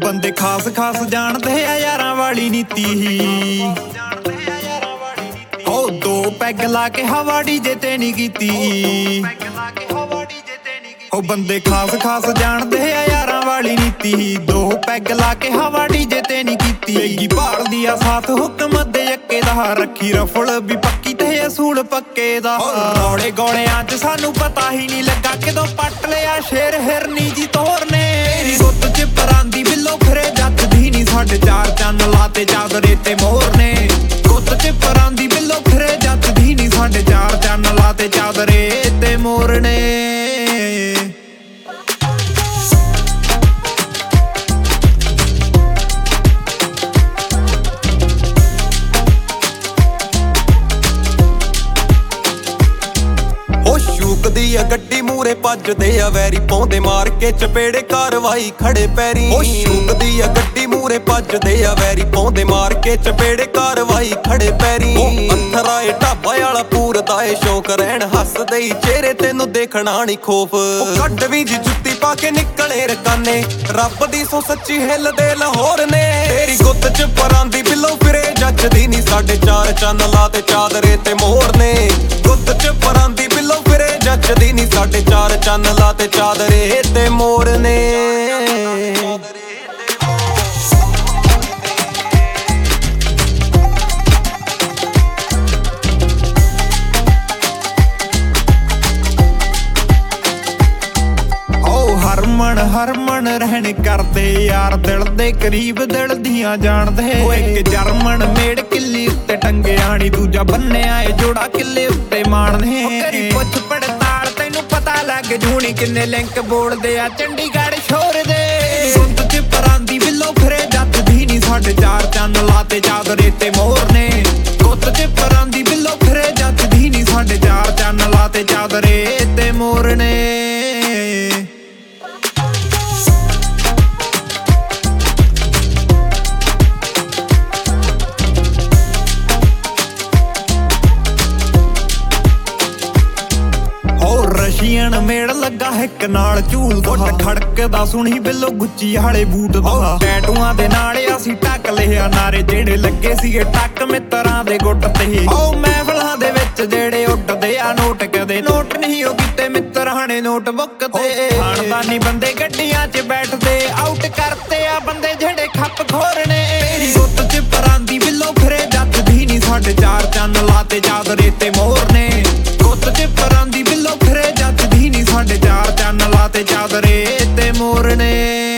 ਬੰਦੇ ਖਾਸ ਖਾਸ ਜਾਣਦੇ ਆ ਯਾਰਾਂ ਵਾਲੀ ਨੀਤੀ ਹੀ। ਉਹ ਦੋ ਪੈਗ ਲਾ ਕੇ ਹਵਾ ਡੀਜੇ ਤੇ ਨਹੀਂ ਕੀਤੀ। ਉਹ ਬੰਦੇ ਖਾਸ ਖਾਸ ਜਾਣਦੇ ਆ ਯਾਰਾਂ ਵਾਲੀ ਨੀਤੀ ਹੀ। ਦੋ ਪੈਗ ਲਾ ਕੇ ਹਵਾ ਡੀਜੇ ਤੇ ਨਹੀਂ ਕੀਤੀ। ਪੈਗੀ ਭਾਲਦੀ ਆ ਸਾਥ ਹੁਕਮ ਦੇ ਅੱਕੇ ਦਾ, ਰੱਖੀ ਰਫਲ ਵੀ ਪੱਕੀ ਤੇ ਅਸੂਲ ਪੱਕੇ ਦਾ। ਰੌਲੇ ਗੋਲਿਆਂ ਚ ਸਾਨੂੰ ਪਤਾ ਹੀ ਨਹੀਂ ਲੱਗਾ ਕਦੋਂ ਪੱਟ ਲਿਆ ਸ਼ੇਰ ਹਿਰਨੀ ਜੀ ਤੋਰ ਨੇ। ਤੇਰੀ ਗੁੱਤ ਚ ਪਰਾਂਦੀ ਬਿੱਲੋ ਫਿਰੇ ਜੱਜਦੀ ਨੀ, ਸਾਡੇ ਚਾਰ ਚੰਨ ਲਾਤੇ ਚਾਦਰੇ ਤੇ ਮੋਹਰ ਨੇ। ਗੁੱਤ ਚ ਪਰਾਂਦੀ ਬਿੱਲੋ ਫਿਰੇ ਜੱਜਦੀ ਨੀ, ਸਾਡੇ ਚਾਰ ਚੰਨ ਲਾਤੇ ਚਾਦਰੇ ਤੇ ਮੋਹਰ ਨੇ। ਸ਼ੂਕਦੀ ਆ ਗੱਡੀ ਮੂਰੇ ਭੱਜਦੇ ਆ ਵੈਰੀ, ਪਾਉਂਦੇ ਮਾਰ ਕੇ ਚਪੇੜੇ ਕਾਰਵਾਈ ਖੜੇ ਪੈਰੀ। ਉਹ ਸ਼ੂਕਦੀ ਆ ਗੱਡੀ ਮੂਰੇ ਭੱਜਦੇ ਆ ਵੈਰੀ, ਪਾਉਂਦੇ ਮਾਰ ਕੇ ਚਪੇੜੇ ਕਾਰਵਾਈ ਖੜੇ ਪੈਰੀ। ਉਹ ਅੱਥਰਾ ਏ ਢਾਬਾ ਵਾਲਾ ਪੂਰਦਾ ਏ ਸ਼ੌਕ, ਰਹਿਣ ਹੱਸਦੇ ਈ ਚਿਹਰੇ ਤੈਨੂੰ ਦੇਖਣਾ ਨੀ ਖੋਫ। ਉਹ ਕੱਢ ਵੀ ਜੀ ਜੁੱਤੀ ਪਾ ਕੇ ਨਿਕਲੇ ਰਕਾਨੇ, ਰੱਬ ਦੀ ਸੋ ਸੱਚੀ ਹਿੱਲਦੇ ਲਾਹੌਰ ਨੇ। ਤੇਰੀ ਗੁੱਤ ਚ ਪਰਾਂਦੀ ਬਿੱਲੋ ਫਿਰੇ ਜੱਜਦੀ ਨੀ, ਸਾਡੇ ਚਾਰ ਚੰਨ ਲਾਤੇ ਚਾਦਰੇ ਤੇ ਮੋਹਰ ਨੇ। ਗੁੱਤ ਚ ਪਰਾਂਦੀ ਬਿੱਲੋ ਫਿਰੇ ਜੱਜਦੀ ਨੀ, ਸਾਡੇ ਚਾਰ ਚੰਨ ਲਾਤੇ ਚਾਦਰੇ ਤੇ ਮੋਹਰ ਨੇ। ਹਰਮਨ ਰਹਿਣ ਕਰਦੇ ਯਾਰ ਦਿਲ ਦੇ ਕਰੀਬ, ਦਿਲ ਦੀਆਂ ਜਾਣਦੇ। ਉਹ ਇੱਕ ਜਰਮਨ ਮੇੜ ਕਿੱਲੀ ਉੱਤੇ ਟੰਗਿਆ ਨੀ, ਦੂਜਾ ਬੰਨਿਆ ਏ ਜੋੜਾ ਕਿੱਲੇ ਉੱਤੇ ਮਾਣਦੇ। ਕਰੀ ਪੁੱਛ ਪੜਤਾਲ ਤੈਨੂੰ ਪਤਾ ਲੱਗ ਜੂਣੀ, ਕਿੰਨੇ ਲਿੰਕ ਬੋਲਦੇ ਆ ਚੰਡੀਗੜ੍ਹ ਸ਼ੋਰ ਦੇ। ਗੁੱਤ ਚ ਪਰਾਂਦੀ ਬਿੱਲੋ ਫਿਰੇ ਜੱਜਦੀ ਨੀ, ਸਾਡੇ ਚਾਰ ਚੰਨ ਲਾਤੇ ਚਾਦਰੇ ਤੇ ਮੋਹਰ ਨੇ। ਗੁੱਤ ਚ ਪਰਾਂਦੀ ਬਿੱਲੋ ਫਿਰੇ ਜੱਜਦੀ ਨੀ, ਸਾਡੇ ਚਾਰ ਚੰਨ ਲਾਤੇ ਚਾਦਰੇ ਤੇ ਮੋਹਰ ਨੇ। ਰਸ਼ੀਅਨ ਮੇੜ ਲੱਗਾ ਇੱਕ ਨਾਲ ਝੂਲ, ਗੁੱਟ ਖੜਕਦਾ ਸੁਣੀ ਬਿੱਲੋ ਗੁੱਚੀ ਵਾਲੇ ਬੂਟ ਦਾ। ਟੈਟੂਆਂ ਦੇ ਨਾਲ ਅਸੀਂ ਟੱਕ ਲਿਆ ਨਾਰੇ, ਜਿਹੜੇ ਲੱਗੇ ਸੀਗੇ ਟੱਕ ਮਿੱਤਰਾਂ ਦੇ ਗੁੱਟ ਤੇ। ਉਹ ਮਹਿਫਲਾਂ ਦੇ ਵਿੱਚ ਜਿਹੜੇ ਉੱਡਦੇ ਆ ਨੋਟ, ਕਦੇ ਨੋਟ ਨਹੀਂ ਉਹ ਕੀਤੇ ਮਿੱਤਰਾਂ ਨੇ ਨੋਟਬੁੱਕ ਤੇ। ਖਾਨਦਾਨੀ ਬੰਦੇ ਗੱਡੀਆਂ 'ਚ ਬੈਠਦੇ, ਆਊਟ ਕਰਤੇ ਆ ਬੰਦੇ ਜਿਹੜੇ ਖੱਪ ਖੋਰ ਨੇ। ਤੇਰੀ ਗੁੱਤ 'ਚ ਪਰਾਂਦੀ ਬਿੱਲੋ ਫਿਰੇ ਜੱਜਦੀ ਨੀ, ਸਾਡੇ ਚਾਰ ਚੰਨ ਲਾਤੇ ਚਾਦਰੇ ਤੇ ਮੋਹਰ ਨੇ। ਗੁੱਤ 'ਚ ਪਰਾਂਦੀ ਬਿੱਲੋ ਫਿਰੇ ਜੱਜਦੀ ਨੀ, ਸਾਡੇ ਚਾਰ ਚੰਨ ਲਾਤੇ ਚਾਦਰੇ ਤੇ ਮੋਹਰ ਨੇ।